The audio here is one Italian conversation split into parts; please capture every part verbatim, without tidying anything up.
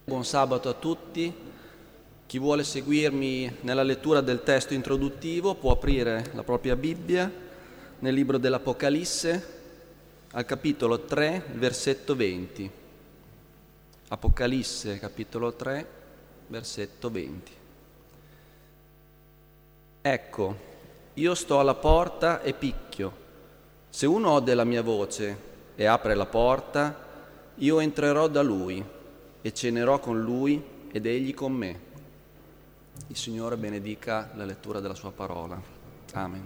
Buon sabato a tutti. Chi vuole seguirmi nella lettura del testo introduttivo può aprire la propria Bibbia nel libro dell'Apocalisse al capitolo tre, versetto venti. Apocalisse, capitolo tre, versetto venti. Ecco, io sto alla porta e picchio. Se uno ode la mia voce e apre la porta, io entrerò da lui e cenerò con lui ed egli con me. Il Signore benedica la lettura della sua parola. Amen.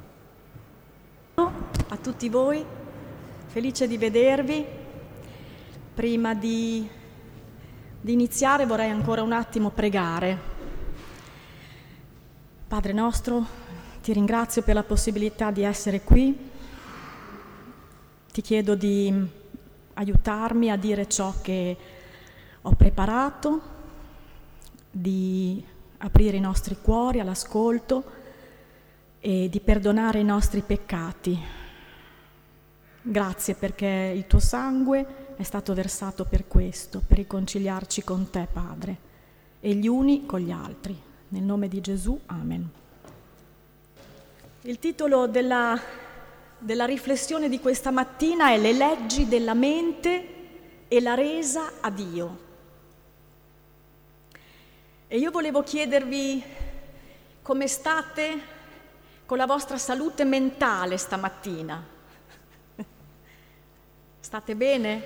A tutti voi, felice di vedervi. Prima di, di iniziare vorrei ancora un attimo pregare. Padre nostro, ti ringrazio per la possibilità di essere qui. Ti chiedo di aiutarmi a dire ciò che ho preparato, di aprire i nostri cuori all'ascolto e di perdonare i nostri peccati. Grazie perché il tuo sangue è stato versato per questo, per riconciliarci con te, Padre, e gli uni con gli altri. Nel nome di Gesù, amen. Il titolo della, della riflessione di questa mattina è Le leggi della mente e la resa a Dio. E io volevo chiedervi come state con la vostra salute mentale stamattina. State bene?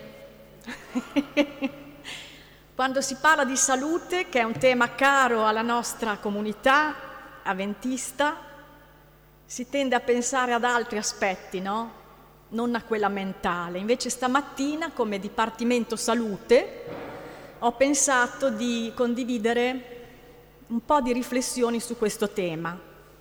Quando si parla di salute, che è un tema caro alla nostra comunità avventista, si tende a pensare ad altri aspetti, no? Non a quella mentale. Invece stamattina, come Dipartimento Salute, ho pensato di condividere un po' di riflessioni su questo tema.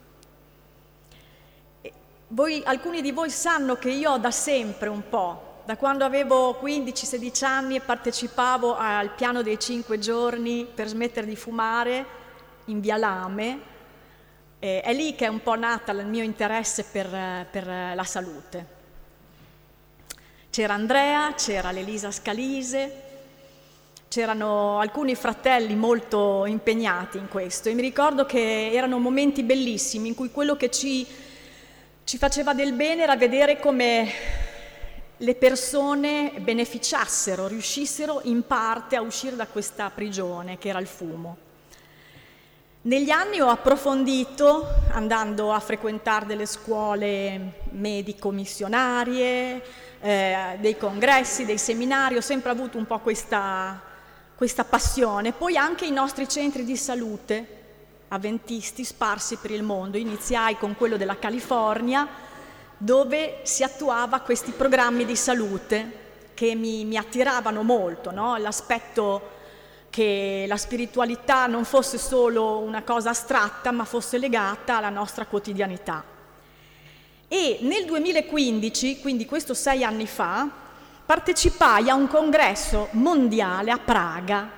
Voi, alcuni di voi sanno che io da sempre un po', da quando avevo quindici sedici anni e partecipavo al piano dei cinque giorni per smettere di fumare in Via Lame, eh, è lì che è un po' nata il mio interesse per, per la salute. C'era Andrea, c'era l'Elisa Scalise, c'erano alcuni fratelli molto impegnati in questo e mi ricordo che erano momenti bellissimi in cui quello che ci, ci faceva del bene era vedere come le persone beneficiassero, riuscissero in parte a uscire da questa prigione che era il fumo. Negli anni ho approfondito, andando a frequentare delle scuole medico-missionarie, eh, dei congressi, dei seminari, ho sempre avuto un po' questa, questa passione. Poi anche i nostri centri di salute avventisti sparsi per il mondo. Iniziai con quello della California, dove si attuava questi programmi di salute che mi, mi attiravano molto, no? L'aspetto che la spiritualità non fosse solo una cosa astratta, ma fosse legata alla nostra quotidianità. E nel duemilaquindici, quindi questo sei anni fa, partecipai a un congresso mondiale a Praga.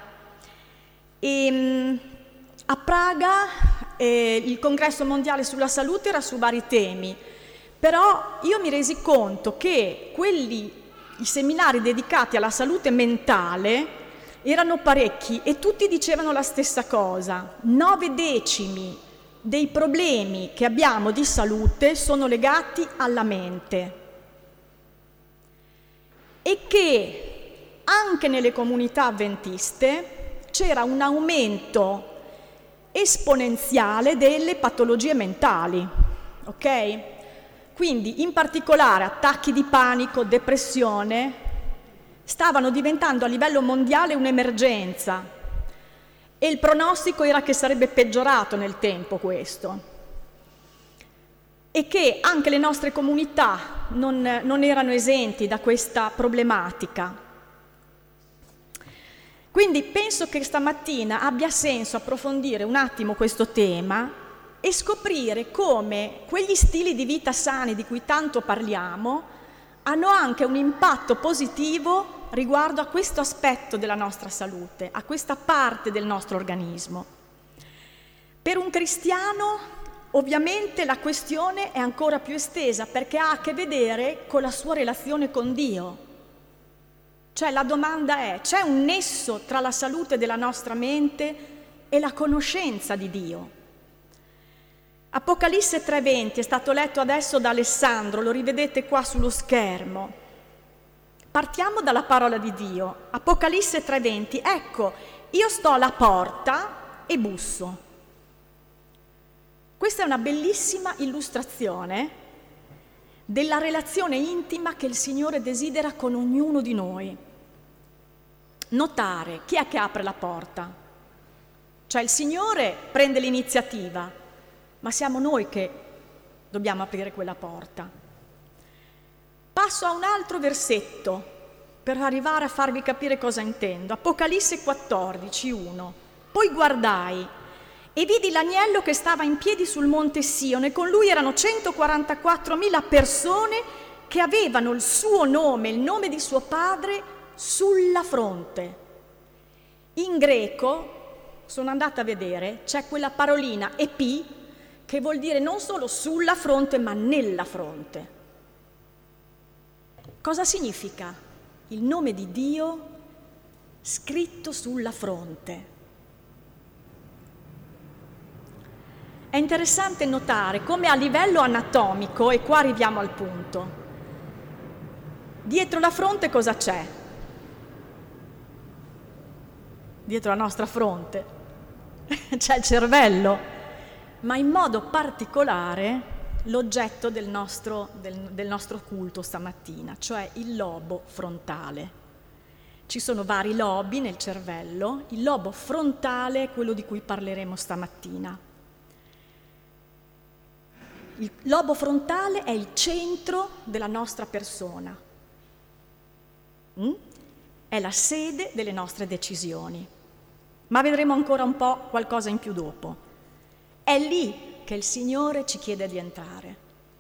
E a Praga eh, il congresso mondiale sulla salute era su vari temi, però io mi resi conto che quelli, i seminari dedicati alla salute mentale erano parecchi e tutti dicevano la stessa cosa. Nove decimi dei problemi che abbiamo di salute sono legati alla mente e che anche nelle comunità avventiste c'era un aumento esponenziale delle patologie mentali, ok? Quindi in particolare attacchi di panico, depressione, stavano diventando a livello mondiale un'emergenza e il pronostico era che sarebbe peggiorato nel tempo questo e che anche le nostre comunità non, non erano esenti da questa problematica. Quindi penso che stamattina abbia senso approfondire un attimo questo tema e scoprire come quegli stili di vita sani di cui tanto parliamo hanno anche un impatto positivo riguardo a questo aspetto della nostra salute, a questa parte del nostro organismo. Per un cristiano, ovviamente, la questione è ancora più estesa perché ha a che vedere con la sua relazione con Dio. Cioè la domanda è, c'è un nesso tra la salute della nostra mente e la conoscenza di Dio? Apocalisse tre venti è stato letto adesso da Alessandro, lo rivedete qua sullo schermo. Partiamo dalla parola di Dio. Apocalisse tre venti, ecco, io sto alla porta e busso. Questa è una bellissima illustrazione della relazione intima che il Signore desidera con ognuno di noi. Notare chi è che apre la porta. Cioè il Signore prende l'iniziativa, ma siamo noi che dobbiamo aprire quella porta. Passo a un altro versetto per arrivare a farvi capire cosa intendo. Apocalisse quattordici uno. Poi guardai e vidi l'agnello che stava in piedi sul monte Sion e con lui erano centoquarantaquattromila persone che avevano il suo nome, il nome di suo padre, sulla fronte. In greco, sono andata a vedere, c'è quella parolina epi che vuol dire non solo sulla fronte ma nella fronte. Cosa significa? Il nome di Dio scritto sulla fronte. È interessante notare come a livello anatomico, e qua arriviamo al punto, dietro la fronte cosa c'è? Dietro la nostra fronte c'è il cervello, ma in modo particolare l'oggetto del nostro, del, del nostro culto stamattina, cioè il lobo frontale. Ci sono vari lobi nel cervello, il lobo frontale è quello di cui parleremo stamattina. Il lobo frontale è il centro della nostra persona, mm? È la sede delle nostre decisioni, ma vedremo ancora un po' qualcosa in più dopo. È lì che il Signore ci chiede di entrare.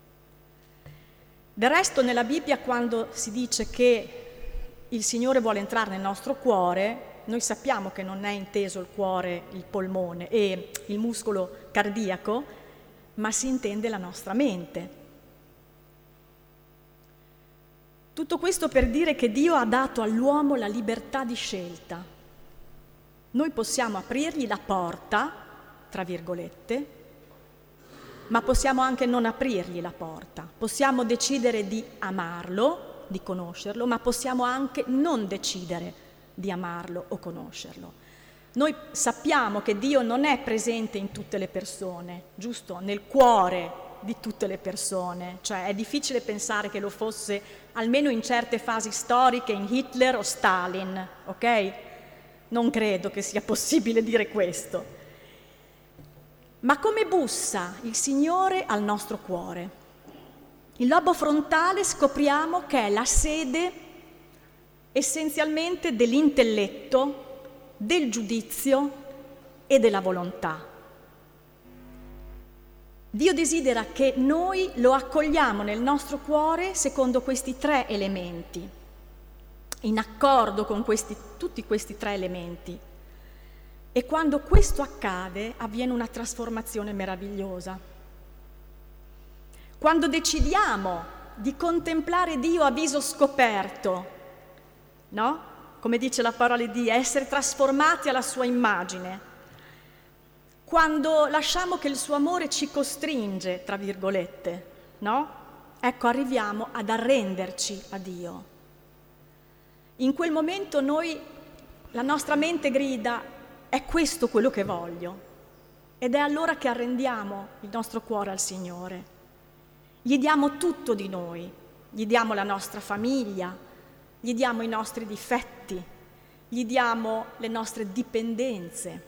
Del resto nella Bibbia quando si dice che il Signore vuole entrare nel nostro cuore, noi sappiamo che non è inteso il cuore, il polmone e il muscolo cardiaco, ma si intende la nostra mente. Tutto questo per dire che Dio ha dato all'uomo la libertà di scelta. Noi possiamo aprirgli la porta, tra virgolette, ma possiamo anche non aprirgli la porta. Possiamo decidere di amarlo, di conoscerlo, ma possiamo anche non decidere di amarlo o conoscerlo. Noi sappiamo che Dio non è presente in tutte le persone, giusto? Nel cuore di tutte le persone, cioè è difficile pensare che lo fosse almeno in certe fasi storiche in Hitler o Stalin, ok? Non credo che sia possibile dire questo. Ma come bussa il Signore al nostro cuore? Il lobo frontale scopriamo che è la sede essenzialmente dell'intelletto, del giudizio e della volontà. Dio desidera che noi lo accogliamo nel nostro cuore secondo questi tre elementi, in accordo con questi, tutti questi tre elementi. E quando questo accade avviene una trasformazione meravigliosa. Quando decidiamo di contemplare Dio a viso scoperto, no? Come dice la parola di Dio, essere trasformati alla sua immagine. Quando lasciamo che il suo amore ci costringe, tra virgolette, no? Ecco, arriviamo ad arrenderci a Dio. In quel momento noi, la nostra mente grida, è questo quello che voglio. Ed è allora che arrendiamo il nostro cuore al Signore. Gli diamo tutto di noi, gli diamo la nostra famiglia, gli diamo i nostri difetti, gli diamo le nostre dipendenze.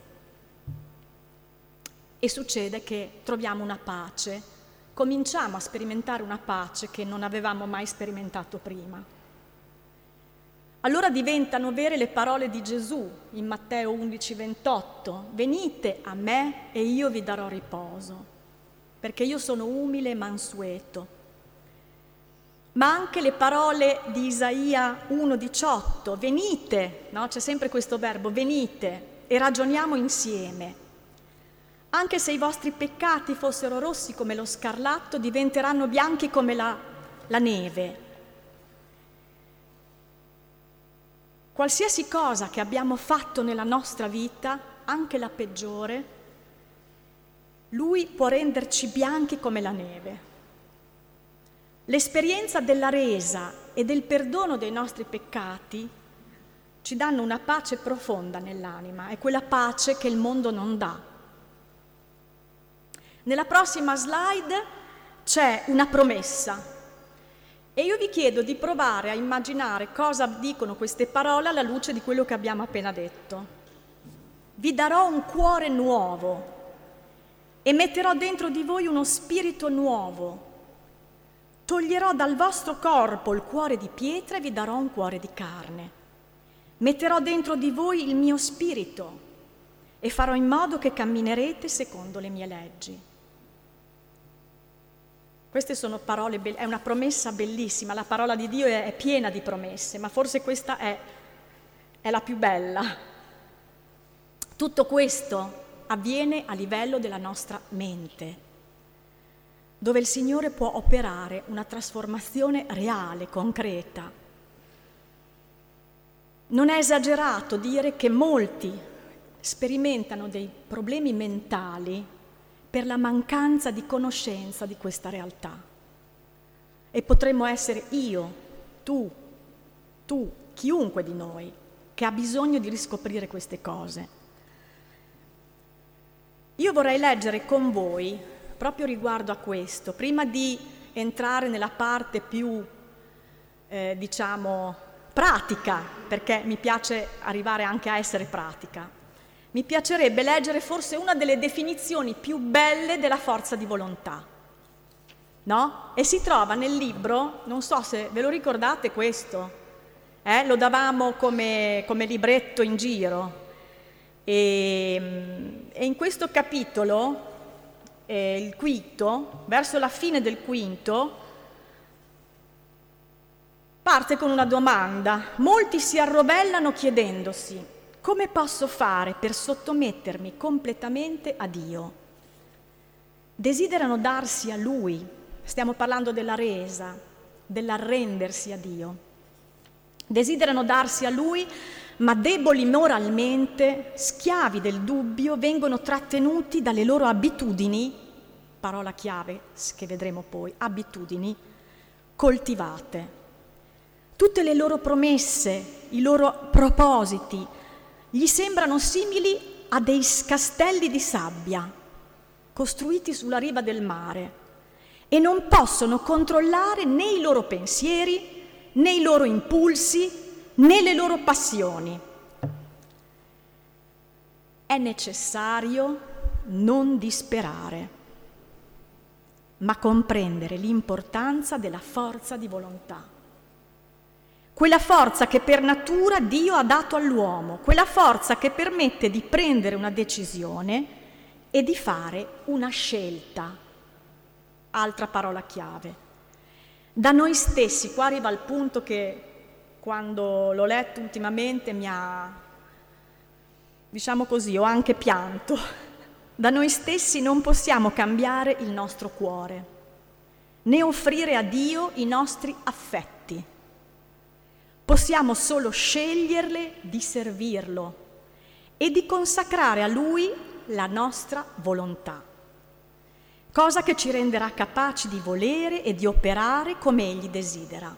E succede che troviamo una pace, cominciamo a sperimentare una pace che non avevamo mai sperimentato prima. Allora diventano vere le parole di Gesù in Matteo undici ventotto: venite a me e io vi darò riposo, perché io sono umile e mansueto. Ma anche le parole di Isaia uno diciotto: venite, no? C'è sempre questo verbo, venite e ragioniamo insieme. Anche se i vostri peccati fossero rossi come lo scarlatto, diventeranno bianchi come la, la neve. qualsiasi cosa che abbiamo fatto nella nostra vita, anche la peggiore, Lui può renderci bianchi come la neve. L'esperienza della resa e del perdono dei nostri peccati ci danno una pace profonda nell'anima, è quella pace che il mondo non dà. Nella prossima slide c'è una promessa e io vi chiedo di provare a immaginare cosa dicono queste parole alla luce di quello che abbiamo appena detto. Vi darò un cuore nuovo e metterò dentro di voi uno spirito nuovo. Toglierò dal vostro corpo il cuore di pietra e vi darò un cuore di carne. Metterò dentro di voi il mio spirito e farò in modo che camminerete secondo le mie leggi. Queste sono parole, be- è una promessa bellissima, la parola di Dio è, è piena di promesse, ma forse questa è, è la più bella. Tutto questo avviene a livello della nostra mente, dove il Signore può operare una trasformazione reale, concreta. Non è esagerato dire che molti sperimentano dei problemi mentali per la mancanza di conoscenza di questa realtà. E potremmo essere io, tu, tu, chiunque di noi, che ha bisogno di riscoprire queste cose. Io vorrei leggere con voi, proprio riguardo a questo, prima di entrare nella parte più, eh, diciamo, pratica, perché mi piace arrivare anche a essere pratica. Mi piacerebbe leggere forse una delle definizioni più belle della forza di volontà, no? E si trova nel libro, non so se ve lo ricordate questo, eh? Lo davamo come, come libretto in giro. E, e in questo capitolo, eh, il quinto, verso la fine del quinto, parte con una domanda. Molti si arrovellano chiedendosi: come posso fare per sottomettermi completamente a Dio? Desiderano darsi a Lui, stiamo parlando della resa, dell'arrendersi a Dio. Desiderano darsi a Lui, ma deboli moralmente, schiavi del dubbio, vengono trattenuti dalle loro abitudini, parola chiave che vedremo poi, abitudini coltivate. Tutte le loro promesse, i loro propositi, gli sembrano simili a dei castelli di sabbia costruiti sulla riva del mare e non possono controllare né i loro pensieri, né i loro impulsi, né le loro passioni. È necessario non disperare, ma comprendere l'importanza della forza di volontà. Quella forza che per natura Dio ha dato all'uomo, quella forza che permette di prendere una decisione e di fare una scelta. Altra parola chiave. Da noi stessi, qua arriva il punto che quando l'ho letto ultimamente mi ha, diciamo così, ho anche pianto. Da noi stessi non possiamo cambiare il nostro cuore, né offrire a Dio i nostri affetti. Possiamo solo sceglierle di servirlo e di consacrare a Lui la nostra volontà, cosa che ci renderà capaci di volere e di operare come Egli desidera.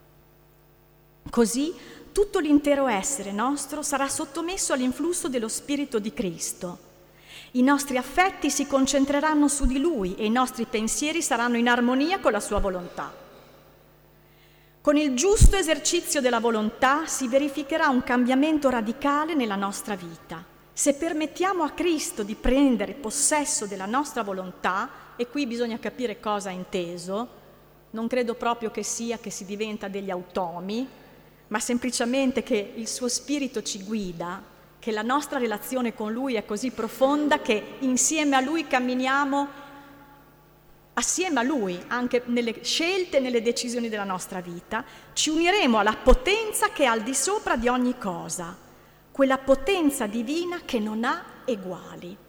Così tutto l'intero essere nostro sarà sottomesso all'influsso dello Spirito di Cristo. I nostri affetti si concentreranno su di Lui e i nostri pensieri saranno in armonia con la Sua volontà. Con il giusto esercizio della volontà si verificherà un cambiamento radicale nella nostra vita. Se permettiamo a Cristo di prendere possesso della nostra volontà, e qui bisogna capire cosa ha inteso, non credo proprio che sia che si diventa degli automi, ma semplicemente che il suo spirito ci guida, che la nostra relazione con Lui è così profonda che insieme a Lui camminiamo assieme a Lui, anche nelle scelte e nelle decisioni della nostra vita, ci uniremo alla potenza che è al di sopra di ogni cosa, quella potenza divina che non ha eguali.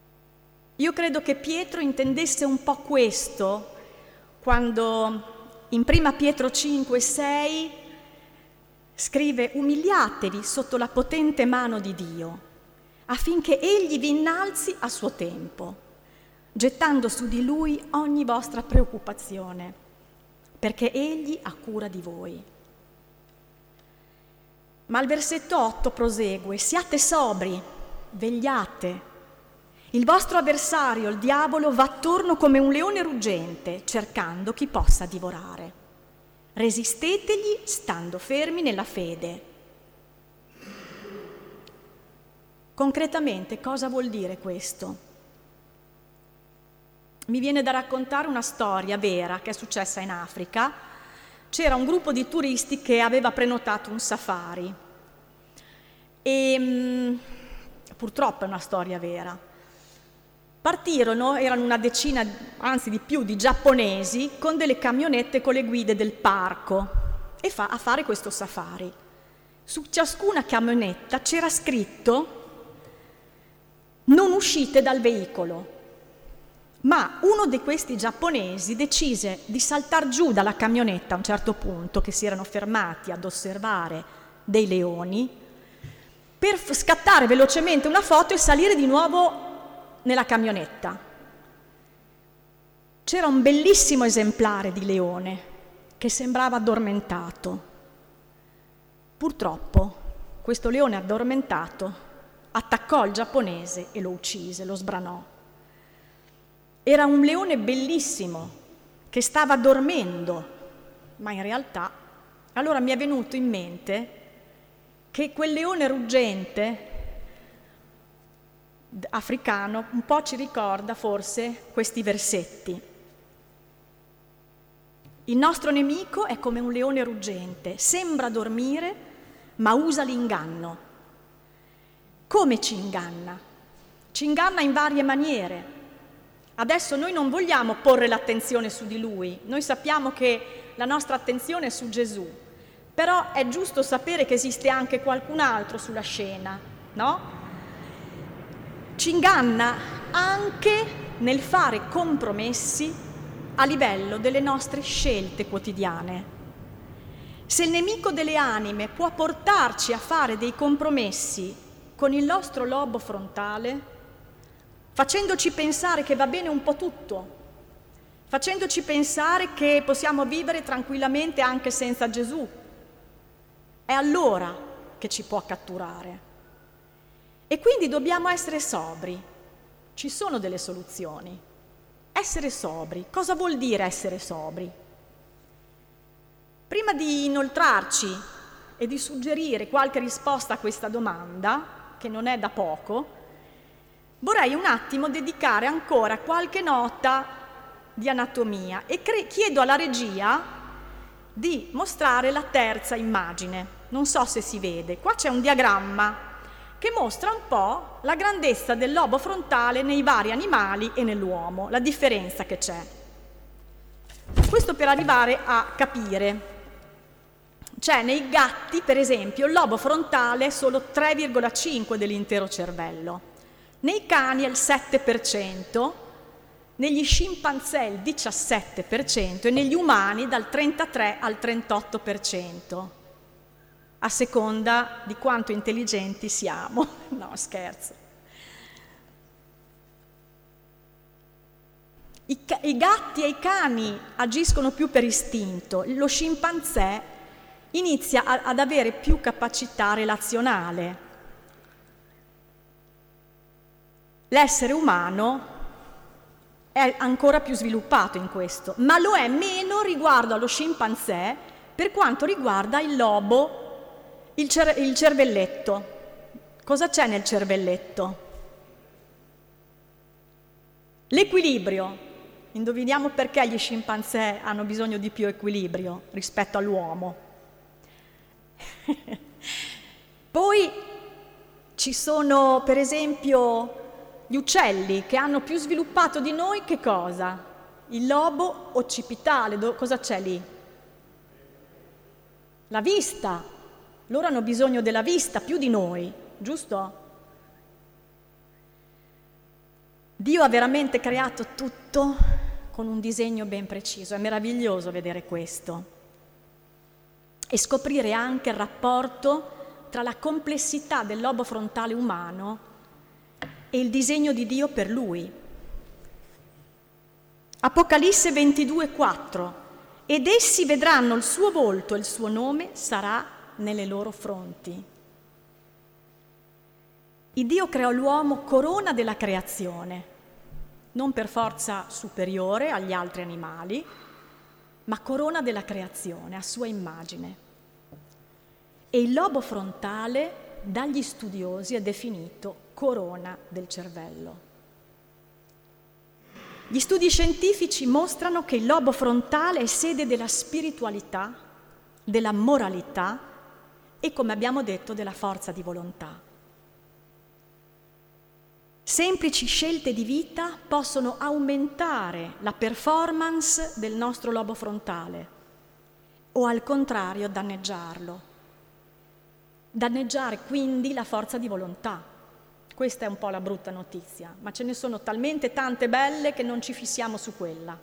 Io credo che Pietro intendesse un po' questo quando in prima Pietro cinque sei scrive: umiliatevi sotto la potente mano di Dio, affinché Egli vi innalzi a suo tempo, gettando su di Lui ogni vostra preoccupazione, perché Egli ha cura di voi. Ma il versetto otto prosegue: siate sobri, vegliate. Il vostro avversario, il diavolo, va attorno come un leone ruggente, cercando chi possa divorare. Resistetegli stando fermi nella fede. Concretamente, cosa vuol dire questo? Mi viene da raccontare una storia vera che è successa in Africa. C'era un gruppo di turisti che aveva prenotato un safari e mh, purtroppo è una storia vera. Partirono, erano una decina, anzi di più, di giapponesi con delle camionette con le guide del parco e fa, a fare questo safari. Su ciascuna camionetta c'era scritto: non uscite dal veicolo. Ma uno di questi giapponesi decise di saltar giù dalla camionetta a un certo punto, che si erano fermati ad osservare dei leoni, per scattare velocemente una foto e salire di nuovo nella camionetta. C'era un bellissimo esemplare di leone che sembrava addormentato. Purtroppo questo leone addormentato attaccò il giapponese e lo uccise, lo sbranò. Era un leone bellissimo che stava dormendo, ma in realtà, allora mi è venuto in mente che quel leone ruggente africano un po' ci ricorda forse questi versetti. Il nostro nemico è come un leone ruggente, sembra dormire, ma usa l'inganno. Come ci inganna? Ci inganna in varie maniere. Adesso noi non vogliamo porre l'attenzione su di lui, noi sappiamo che la nostra attenzione è su Gesù, però è giusto sapere che esiste anche qualcun altro sulla scena, no? Ci inganna anche nel fare compromessi a livello delle nostre scelte quotidiane. Se il nemico delle anime può portarci a fare dei compromessi con il nostro lobo frontale, facendoci pensare che va bene un po' tutto, facendoci pensare che possiamo vivere tranquillamente anche senza Gesù, è allora che ci può catturare. E quindi dobbiamo essere sobri. Ci sono delle soluzioni. Essere sobri. Cosa vuol dire essere sobri? Prima di inoltrarci e di suggerire qualche risposta a questa domanda, che non è da poco, vorrei un attimo dedicare ancora qualche nota di anatomia e cre- chiedo alla regia di mostrare la terza immagine. Non so se si vede. Qua c'è un diagramma che mostra un po' la grandezza del lobo frontale nei vari animali e nell'uomo, la differenza che c'è. Questo per arrivare a capire. C'è nei gatti, per esempio, il lobo frontale è solo tre virgola cinque dell'intero cervello, nei cani è il sette per cento, negli scimpanzé il diciassette per cento e negli umani dal trentatré al trentotto per cento. A seconda di quanto intelligenti siamo. No, scherzo. I, I gatti e i cani agiscono più per istinto, lo scimpanzé inizia a, ad avere più capacità relazionale. L'essere umano è ancora più sviluppato in questo, ma lo è meno riguardo allo scimpanzé per quanto riguarda il lobo. Il, cer- il cervelletto. Cosa c'è nel cervelletto? L'equilibrio. Indoviniamo perché gli scimpanzé hanno bisogno di più equilibrio rispetto all'uomo. Poi ci sono, per esempio, gli uccelli che hanno più sviluppato di noi che cosa? Il lobo occipitale. Do- cosa c'è lì? La vista. Loro hanno bisogno della vista più di noi, giusto? Dio ha veramente creato tutto con un disegno ben preciso. È meraviglioso vedere questo e scoprire anche il rapporto tra la complessità del lobo frontale umano e il disegno di Dio per lui. Apocalisse ventidue quattro: ed essi vedranno il suo volto e il suo nome sarà nelle loro fronti. Il Dio creò l'uomo corona della creazione, non per forza superiore agli altri animali, ma corona della creazione, a sua immagine. E il lobo frontale, dagli studiosi, è definito corona del cervello. Gli studi scientifici mostrano che il lobo frontale è sede della spiritualità, della moralità e, come abbiamo detto, della forza di volontà. Semplici scelte di vita possono aumentare la performance del nostro lobo frontale o, al contrario, danneggiarlo. Danneggiare quindi la forza di volontà. Questa è un po' la brutta notizia, ma ce ne sono talmente tante belle che non ci fissiamo su quella.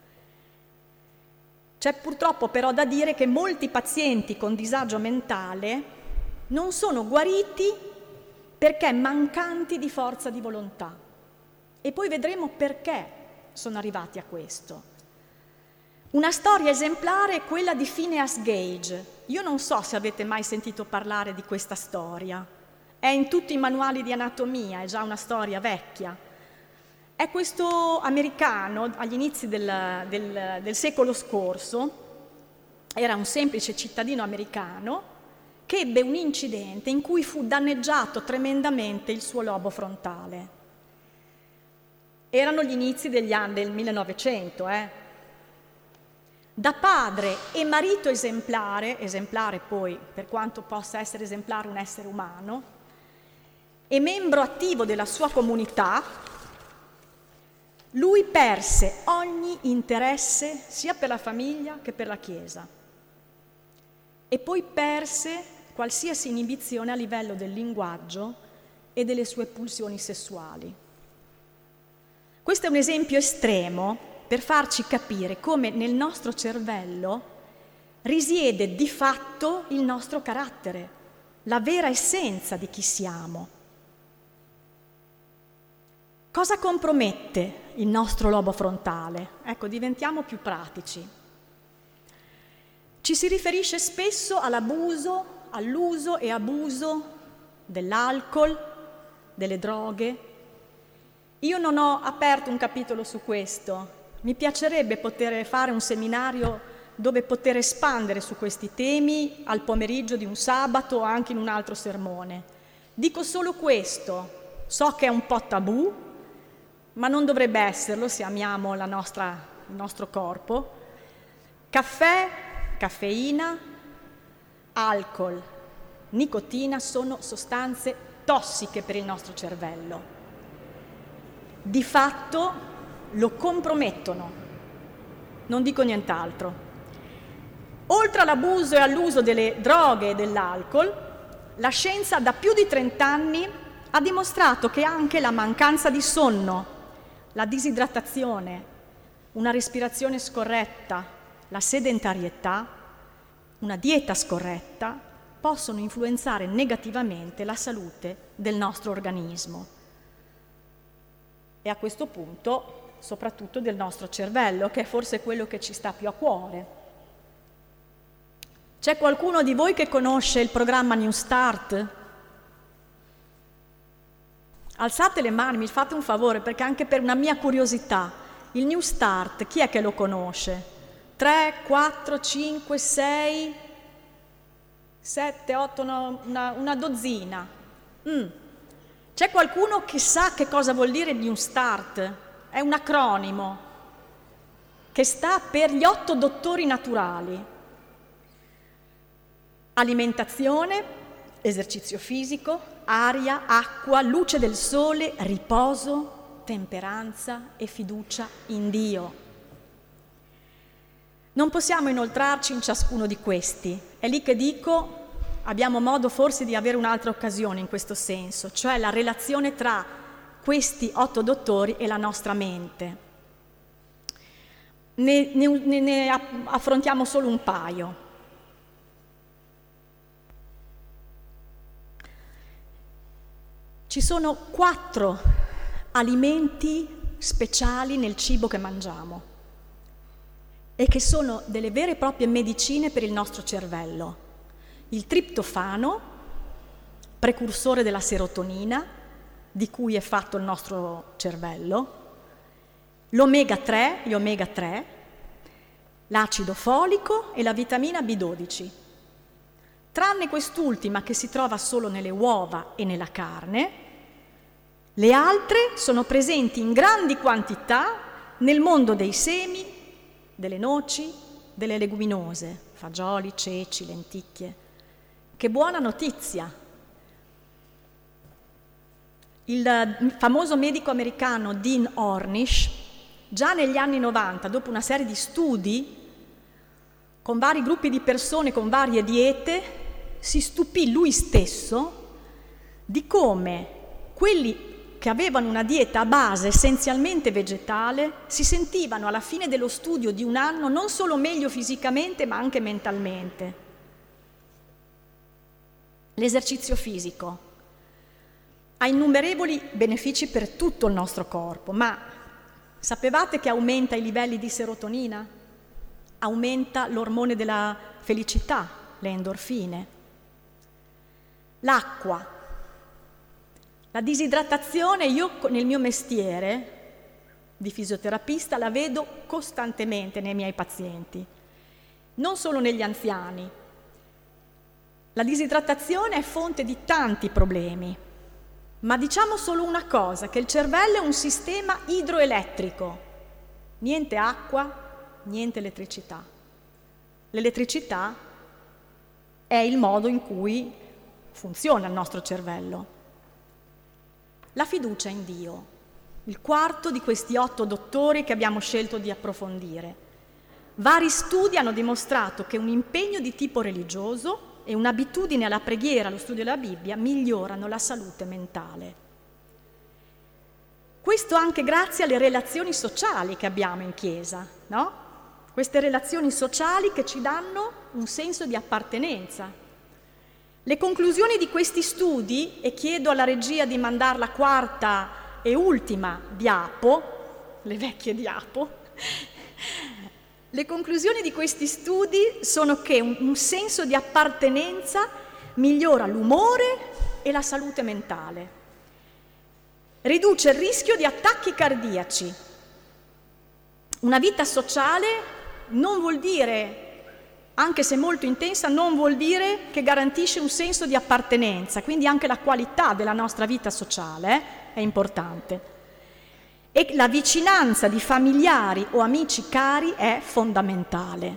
C'è purtroppo però da dire che molti pazienti con disagio mentale non sono guariti perché mancanti di forza di volontà. E poi vedremo perché sono arrivati a questo. Una storia esemplare è quella di Phineas Gage. Io non so se avete mai sentito parlare di questa storia. È in tutti i manuali di anatomia, è già una storia vecchia. È questo americano, agli inizi del, del, del secolo scorso, era un semplice cittadino americano, che ebbe un incidente in cui fu danneggiato tremendamente il suo lobo frontale. Erano gli inizi degli anni del millenovecento, eh. Da padre e marito esemplare, esemplare poi per quanto possa essere esemplare un essere umano, e membro attivo della sua comunità, lui perse ogni interesse sia per la famiglia che per la Chiesa. E poi perse qualsiasi inibizione a livello del linguaggio e delle sue pulsioni sessuali. Questo è un esempio estremo per farci capire come nel nostro cervello risiede di fatto il nostro carattere, la vera essenza di chi siamo. Cosa compromette il nostro lobo frontale? Ecco, diventiamo più pratici. Ci si riferisce spesso all'abuso, all'uso e abuso dell'alcol, delle droghe. Io non ho aperto un capitolo su questo. Mi piacerebbe poter fare un seminario dove poter espandere su questi temi al pomeriggio di un sabato o anche in un altro sermone. Dico solo questo. So che è un po' tabù, ma non dovrebbe esserlo se amiamo la nostra, il nostro corpo. Caffè, caffeina, alcol, nicotina sono sostanze tossiche per il nostro cervello. Di fatto lo compromettono, non dico nient'altro. Oltre all'abuso e all'uso delle droghe e dell'alcol, la scienza da più di trent'anni ha dimostrato che anche la mancanza di sonno, la disidratazione, una respirazione scorretta, la sedentarietà, una dieta scorretta possono influenzare negativamente la salute del nostro organismo e a questo punto soprattutto del nostro cervello, che è forse quello che ci sta più a cuore. C'è qualcuno di voi che conosce il programma New Start? Alzate le mani, mi fate un favore, perché anche per una mia curiosità, il New Start, chi è che lo conosce? tre, quattro, cinque, sei, sette, otto, no, una, una dozzina. Mm. C'è qualcuno che sa che cosa vuol dire New Start? È un acronimo che sta per gli otto dottori naturali. Alimentazione, esercizio fisico, aria, acqua, luce del sole, riposo, temperanza e fiducia in Dio. Non possiamo inoltrarci in ciascuno di questi. È lì che dico, abbiamo modo forse di avere un'altra occasione in questo senso, cioè la relazione tra questi otto dottori e la nostra mente. ne, ne, ne affrontiamo solo un paio. Ci sono quattro alimenti speciali nel cibo che mangiamo e che sono delle vere e proprie medicine per il nostro cervello. Il triptofano, precursore della serotonina, di cui è fatto il nostro cervello, l'omega tre, gli omega tre, l'acido folico e la vitamina B dodici. Tranne quest'ultima che si trova solo nelle uova e nella carne, le altre sono presenti in grandi quantità nel mondo dei semi, delle noci, delle leguminose, fagioli, ceci, lenticchie. Che buona notizia! Il famoso medico americano Dean Ornish, già negli anni novanta, dopo una serie di studi con vari gruppi di persone, con varie diete, si stupì lui stesso di come quelli che avevano una dieta a base essenzialmente vegetale si sentivano alla fine dello studio di un anno non solo meglio fisicamente ma anche mentalmente. L'esercizio fisico ha innumerevoli benefici per tutto il nostro corpo, ma sapevate che aumenta i livelli di serotonina? Aumenta l'ormone della felicità, le endorfine. L'acqua. La disidratazione io nel mio mestiere di fisioterapista la vedo costantemente nei miei pazienti, non solo negli anziani. La disidratazione è fonte di tanti problemi, ma diciamo solo una cosa, che il cervello è un sistema idroelettrico, niente acqua, niente elettricità. L'elettricità è il modo in cui funziona il nostro cervello. La fiducia in Dio, il quarto di questi otto dottori che abbiamo scelto di approfondire. Vari studi hanno dimostrato che un impegno di tipo religioso e un'abitudine alla preghiera, allo studio della Bibbia, migliorano la salute mentale. Questo anche grazie alle relazioni sociali che abbiamo in Chiesa, no? Queste relazioni sociali che ci danno un senso di appartenenza. Le conclusioni di questi studi, e chiedo alla regia di mandare la quarta e ultima diapo, le vecchie diapo, le conclusioni di questi studi sono che un, un senso di appartenenza migliora l'umore e la salute mentale, riduce il rischio di attacchi cardiaci. Una vita sociale non vuol dire, anche se molto intensa, non vuol dire che garantisce un senso di appartenenza, quindi anche la qualità della nostra vita sociale eh, è importante. E la vicinanza di familiari o amici cari è fondamentale.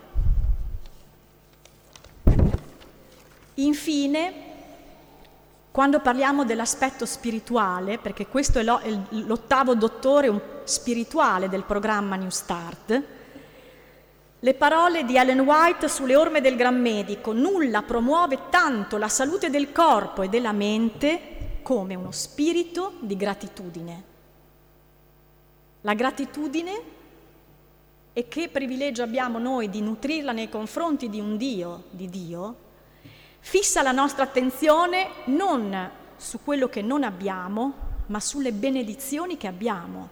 Infine, quando parliamo dell'aspetto spirituale, perché questo è l'ottavo dottore spirituale del programma New Start, le parole di Ellen White sulle orme del Gran Medico: nulla promuove tanto la salute del corpo e della mente come uno spirito di gratitudine. La gratitudine, e che privilegio abbiamo noi di nutrirla nei confronti di un Dio, di Dio, fissa la nostra attenzione non su quello che non abbiamo, ma sulle benedizioni che abbiamo.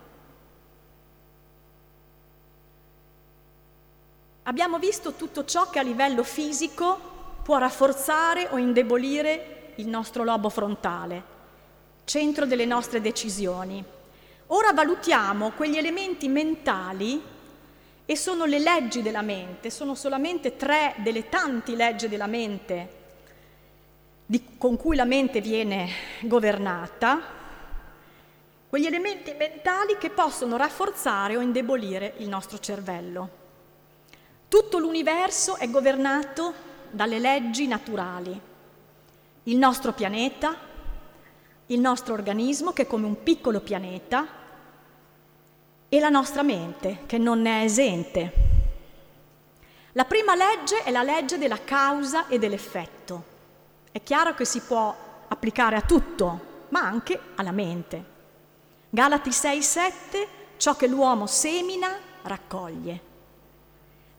Abbiamo visto tutto ciò che a livello fisico può rafforzare o indebolire il nostro lobo frontale, centro delle nostre decisioni. Ora valutiamo quegli elementi mentali, e sono le leggi della mente, sono solamente tre delle tante leggi della mente di, con cui la mente viene governata, quegli elementi mentali che possono rafforzare o indebolire il nostro cervello. Tutto l'universo è governato dalle leggi naturali. Il nostro pianeta, il nostro organismo, che è come un piccolo pianeta, e la nostra mente, che non ne è esente. La prima legge è la legge della causa e dell'effetto. È chiaro che si può applicare a tutto, ma anche alla mente. Galati sei sette, ciò che l'uomo semina, raccoglie.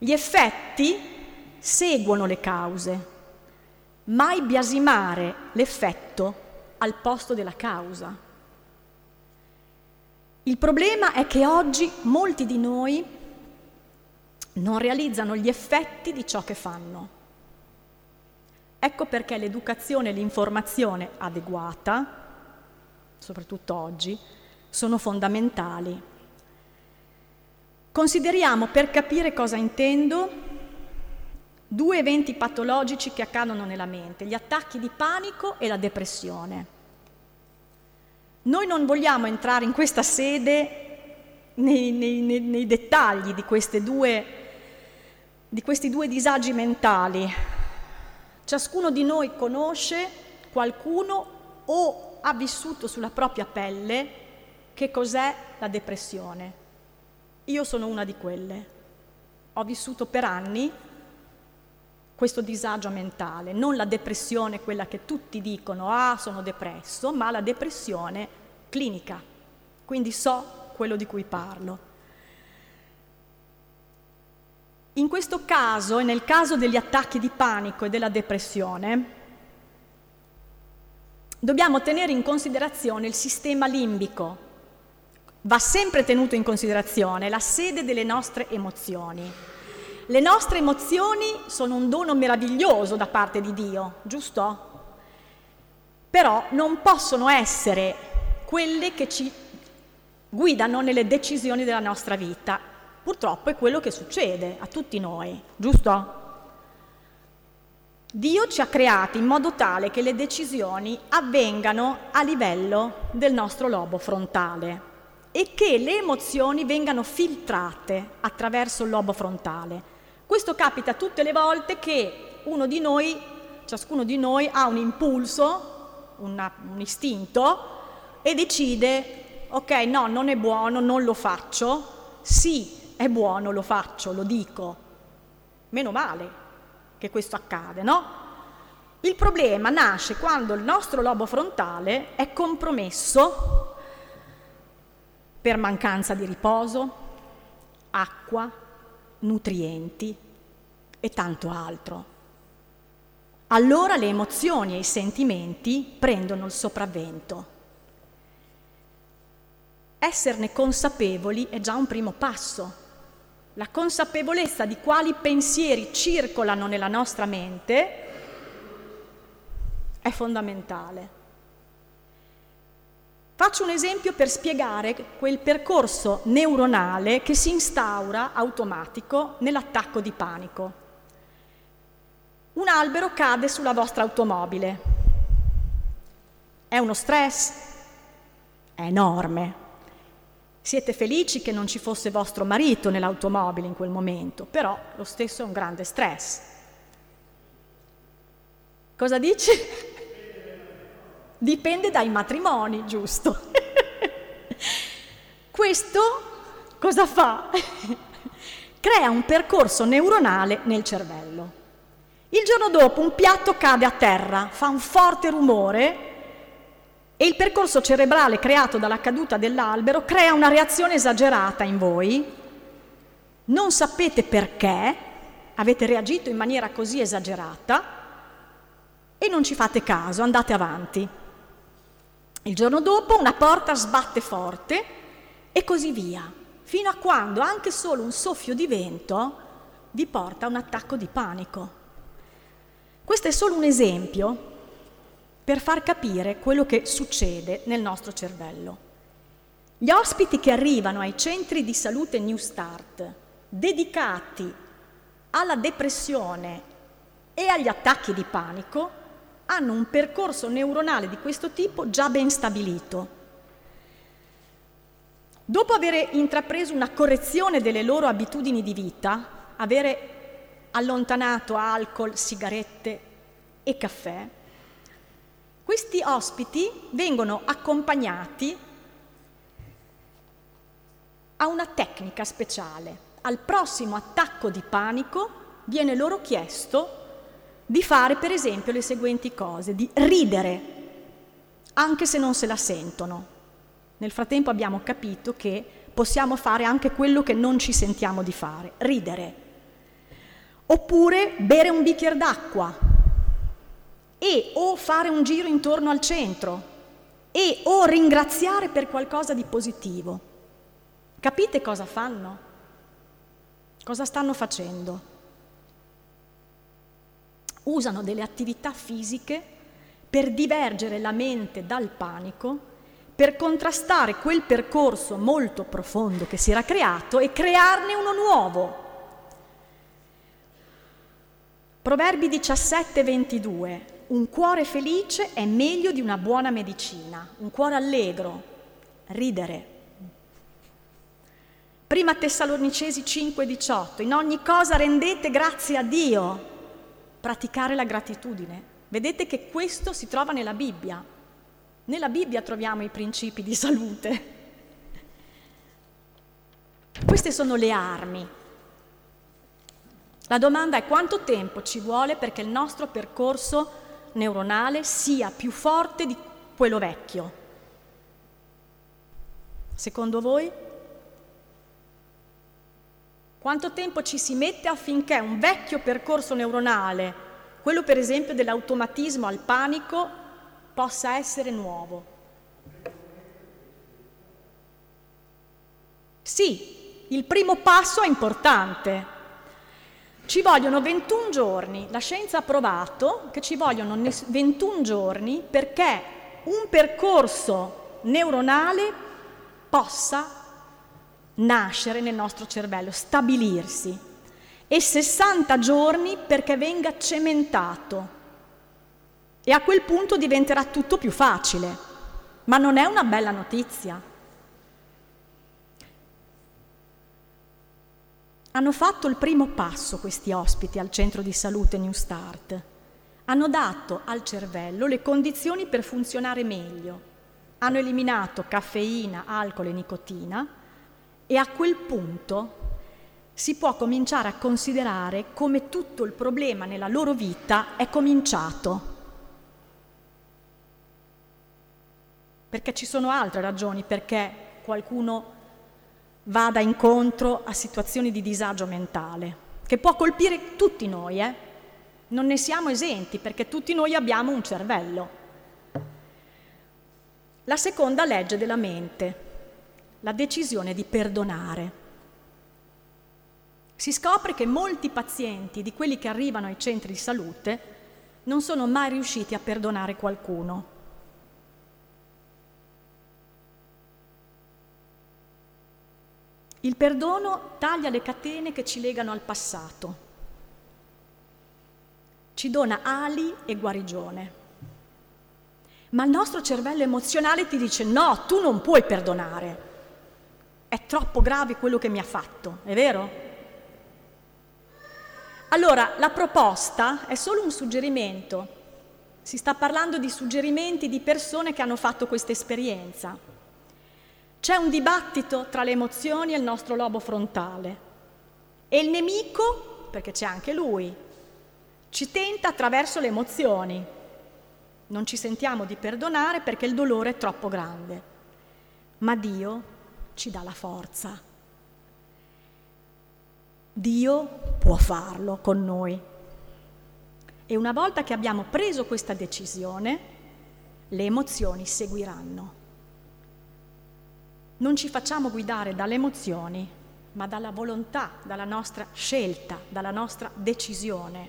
Gli effetti seguono le cause, mai biasimare l'effetto al posto della causa. Il problema è che oggi molti di noi non realizzano gli effetti di ciò che fanno. Ecco perché l'educazione e l'informazione adeguata, soprattutto oggi, sono fondamentali. Consideriamo, per capire cosa intendo, due eventi patologici che accadono nella mente: gli attacchi di panico e la depressione. Noi non vogliamo entrare in questa sede nei, nei, nei, nei dettagli di, queste due, di questi due disagi mentali. Ciascuno di noi conosce qualcuno o ha vissuto sulla propria pelle che cos'è la depressione. Io sono una di quelle. Ho vissuto per anni questo disagio mentale, non la depressione, quella che tutti dicono, ah, sono depresso, ma la depressione clinica. Quindi so quello di cui parlo. In questo caso, e nel caso degli attacchi di panico e della depressione, dobbiamo tenere in considerazione il sistema limbico. Va sempre tenuto in considerazione la sede delle nostre emozioni. Le nostre emozioni sono un dono meraviglioso da parte di Dio, giusto? Però non possono essere quelle che ci guidano nelle decisioni della nostra vita. Purtroppo è quello che succede a tutti noi, giusto? Dio ci ha creati in modo tale che le decisioni avvengano a livello del nostro lobo frontale e che le emozioni vengano filtrate attraverso il lobo frontale. Questo capita tutte le volte che uno di noi, ciascuno di noi, ha un impulso, una, un istinto e decide, ok, no, non è buono, non lo faccio, sì, è buono, lo faccio, lo dico. Meno male che questo accade, no? Il problema nasce quando il nostro lobo frontale è compromesso per mancanza di riposo, acqua, nutrienti e tanto altro. Allora le emozioni e i sentimenti prendono il sopravvento. Esserne consapevoli è già un primo passo. La consapevolezza di quali pensieri circolano nella nostra mente è fondamentale. Faccio un esempio per spiegare quel percorso neuronale che si instaura automatico nell'attacco di panico. Un albero cade sulla vostra automobile. È uno stress? È enorme. Siete felici che non ci fosse vostro marito nell'automobile in quel momento, però lo stesso è un grande stress. Cosa dici? Dipende dai matrimoni, giusto? Questo cosa fa? Crea un percorso neuronale nel cervello. Il giorno dopo un piatto cade a terra, fa un forte rumore e il percorso cerebrale creato dalla caduta dell'albero crea una reazione esagerata in voi. Non sapete perché avete reagito in maniera così esagerata e non ci fate caso, andate avanti. Il giorno dopo una porta sbatte forte e così via, fino a quando anche solo un soffio di vento vi porta a un attacco di panico. Questo è solo un esempio per far capire quello che succede nel nostro cervello. Gli ospiti che arrivano ai centri di salute New Start, dedicati alla depressione e agli attacchi di panico, hanno un percorso neuronale di questo tipo già ben stabilito. Dopo aver intrapreso una correzione delle loro abitudini di vita, avere allontanato alcol, sigarette e caffè, questi ospiti vengono accompagnati a una tecnica speciale. Al prossimo attacco di panico viene loro chiesto di fare per esempio le seguenti cose, di ridere, anche se non se la sentono. Nel frattempo abbiamo capito che possiamo fare anche quello che non ci sentiamo di fare, ridere. oppure bere un bicchiere d'acqua e o fare un giro intorno al centro e o ringraziare per qualcosa di positivo. Capite cosa fanno? Cosa stanno facendo? Usano delle attività fisiche per divergere la mente dal panico, per contrastare quel percorso molto profondo che si era creato e crearne uno nuovo. Proverbi diciassette ventidue. Un cuore felice è meglio di una buona medicina, un cuore allegro, ridere. Prima Tessalonicesi cinque diciotto. In ogni cosa rendete grazie a Dio, praticare la gratitudine. Vedete che questo si trova nella Bibbia. Nella Bibbia troviamo i principi di salute. Queste sono le armi. La domanda è: quanto tempo ci vuole perché il nostro percorso neuronale sia più forte di quello vecchio? Secondo voi? Quanto tempo ci si mette affinché un vecchio percorso neuronale, quello per esempio dell'automatismo al panico, possa essere nuovo? Sì, il primo passo è importante. Ci vogliono ventuno giorni, la scienza ha provato che ci vogliono ventuno giorni perché un percorso neuronale possa nascere nel nostro cervello, stabilirsi, e sessanta giorni perché venga cementato. E a quel punto diventerà tutto più facile. Ma non è una bella notizia? Hanno fatto il primo passo questi ospiti al centro di salute New Start. Hanno dato al cervello le condizioni per funzionare meglio. Hanno eliminato caffeina, alcol e nicotina e a quel punto si può cominciare a considerare come tutto il problema nella loro vita è cominciato. Perché ci sono altre ragioni perché qualcuno vada incontro a situazioni di disagio mentale, che può colpire tutti noi, eh? Non ne siamo esenti, perché tutti noi abbiamo un cervello. La seconda legge della mente, la decisione di perdonare. Si scopre che molti pazienti, di quelli che arrivano ai centri di salute, non sono mai riusciti a perdonare qualcuno. Il perdono taglia le catene che ci legano al passato, ci dona ali e guarigione. Ma il nostro cervello emozionale ti dice: no, tu non puoi perdonare, è troppo grave quello che mi ha fatto, è vero? Allora, la proposta è solo un suggerimento. Si sta parlando di suggerimenti di persone che hanno fatto questa esperienza. C'è un dibattito tra le emozioni e il nostro lobo frontale e il nemico, perché c'è anche lui, ci tenta attraverso le emozioni. Non ci sentiamo di perdonare perché il dolore è troppo grande, ma Dio ci dà la forza. Dio può farlo con noi. E una volta che abbiamo preso questa decisione, le emozioni seguiranno. Non ci facciamo guidare dalle emozioni, ma dalla volontà, dalla nostra scelta, dalla nostra decisione.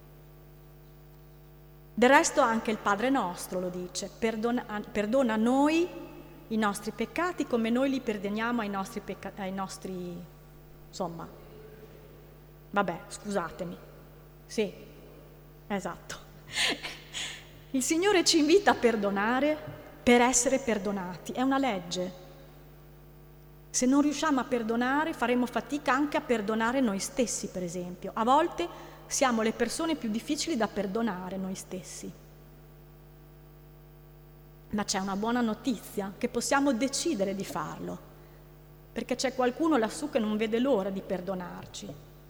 Del resto anche il Padre nostro lo dice: perdona, perdona a noi i nostri peccati come noi li perdoniamo ai nostri peccati, ai nostri, insomma, vabbè, scusatemi. Sì, esatto. Il Signore ci invita a perdonare per essere perdonati, è una legge. Se non riusciamo a perdonare, faremo fatica anche a perdonare noi stessi, per esempio. A volte siamo le persone più difficili da perdonare noi stessi. Ma c'è una buona notizia, che possiamo decidere di farlo, perché c'è qualcuno lassù che non vede l'ora di perdonarci.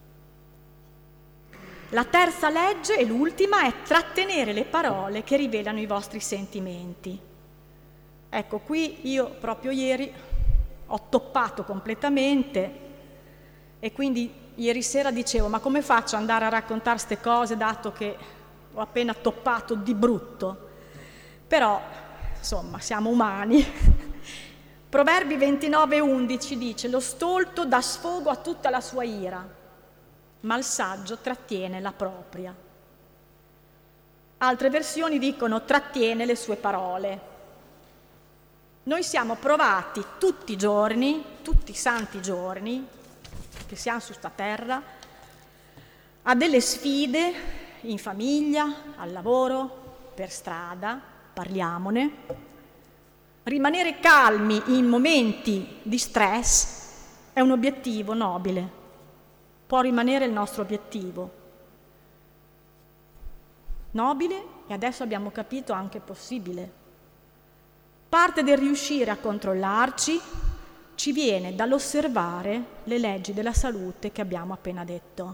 La terza legge, e l'ultima, è trattenere le parole che rivelano i vostri sentimenti. Ecco, qui io proprio ieri ho toppato completamente e quindi ieri sera dicevo, ma come faccio ad andare a raccontare queste cose dato che ho appena toppato di brutto? Però, insomma, siamo umani. Proverbi ventinove undici dice: lo stolto dà sfogo a tutta la sua ira, ma il saggio trattiene la propria. Altre versioni dicono trattiene le sue parole. Noi siamo provati tutti i giorni, tutti i santi giorni che siamo su sta terra, a delle sfide in famiglia, al lavoro, per strada, parliamone. Rimanere calmi in momenti di stress è un obiettivo nobile, può rimanere il nostro obiettivo. Nobile e adesso abbiamo capito anche possibile. Parte del riuscire a controllarci ci viene dall'osservare le leggi della salute che abbiamo appena detto.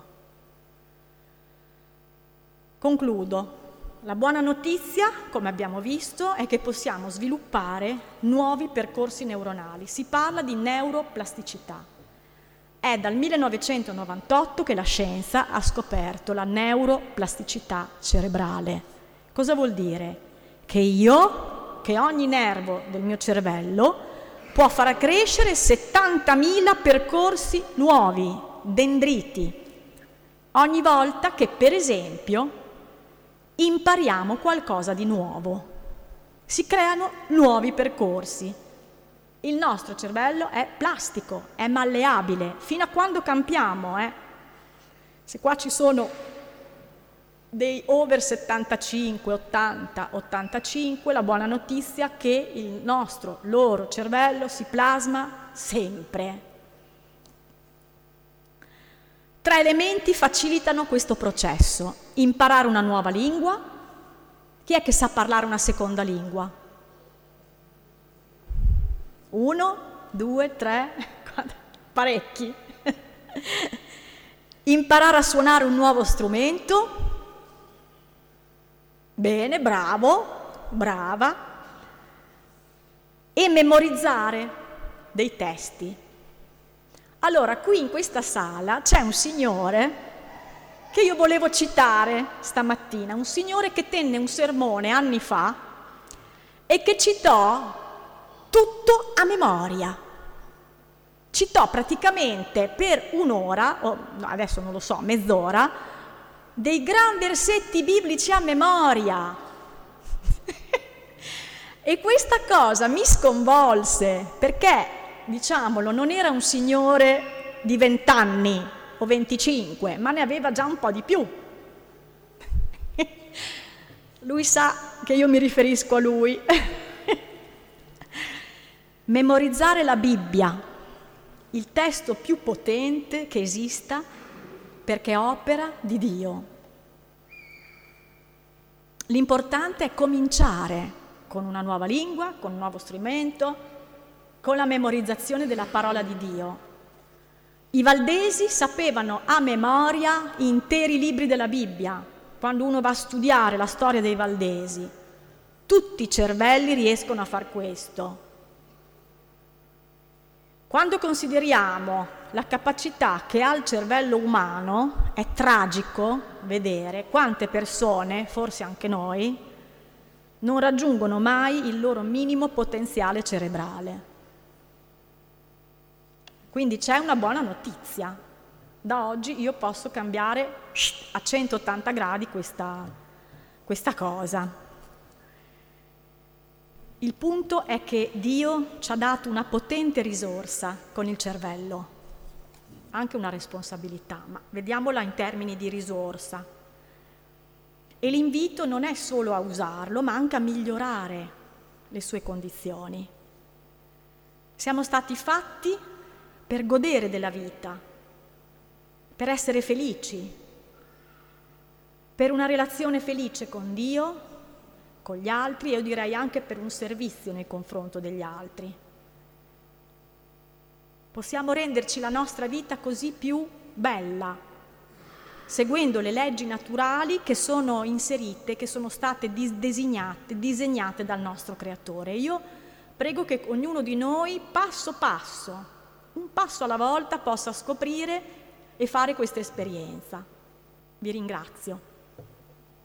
Concludo. La buona notizia, come abbiamo visto, è che possiamo sviluppare nuovi percorsi neuronali. Si parla di neuroplasticità. È dal millenovecentonovantotto che la scienza ha scoperto la neuroplasticità cerebrale. Cosa vuol dire? Che io, che ogni nervo del mio cervello può far crescere settantamila percorsi nuovi, dendriti, ogni volta che, per esempio, impariamo qualcosa di nuovo. Si creano nuovi percorsi. Il nostro cervello è plastico, è malleabile, fino a quando campiamo. Eh? Se qua ci sono dei over settantacinque, ottanta, ottantacinque, la buona notizia è che il nostro, loro cervello si plasma sempre. Tre elementi facilitano questo processo. Imparare una nuova lingua. Chi è che sa parlare una seconda lingua? Uno, due, tre, parecchi. Imparare a suonare un nuovo strumento. Bene, bravo, brava. E memorizzare dei testi. Allora, qui in questa sala c'è un signore che io volevo citare stamattina, un signore che tenne un sermone anni fa e che citò tutto a memoria. Citò praticamente per un'ora, o adesso non lo so, mezz'ora, dei gran versetti biblici a memoria. E questa cosa mi sconvolse, perché, diciamolo, non era un signore di vent'anni o venticinque, ma ne aveva già un po' di più. Lui sa che io mi riferisco a lui. Memorizzare la Bibbia, il testo più potente che esista, perché è opera di Dio. L'importante è cominciare con una nuova lingua, con un nuovo strumento, con la memorizzazione della parola di Dio. I valdesi sapevano a memoria interi libri della Bibbia. Quando uno va a studiare la storia dei valdesi, tutti i cervelli riescono a far questo. Quando consideriamo la capacità che ha il cervello umano, è tragico vedere quante persone, forse anche noi, non raggiungono mai il loro minimo potenziale cerebrale. Quindi c'è una buona notizia. Da oggi io posso cambiare a centottanta gradi questa, questa cosa. Il punto è che Dio ci ha dato una potente risorsa con il cervello, anche una responsabilità, ma vediamola in termini di risorsa. E l'invito non è solo a usarlo, ma anche a migliorare le sue condizioni. Siamo stati fatti per godere della vita, per essere felici, per una relazione felice con Dio, con gli altri e io direi anche per un servizio nei confronti degli altri. Possiamo renderci la nostra vita così più bella, seguendo le leggi naturali che sono inserite, che sono state disegnate, disegnate dal nostro Creatore. Io prego che ognuno di noi, passo passo, un passo alla volta, possa scoprire e fare questa esperienza. Vi ringrazio.